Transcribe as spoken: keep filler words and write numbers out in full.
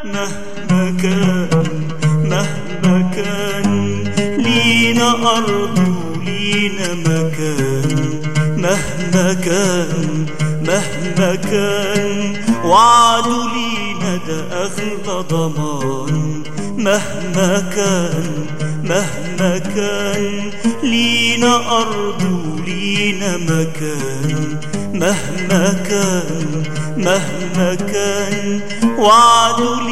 مهما كان مهما كان لينا أرض ولينا مكان، مهما كان مهما كان وعدوا لينا ده أغلى ضمان. مهما كان مهما كان لينا أرض ولينا مكان، مهما كان مهما كان وعدوا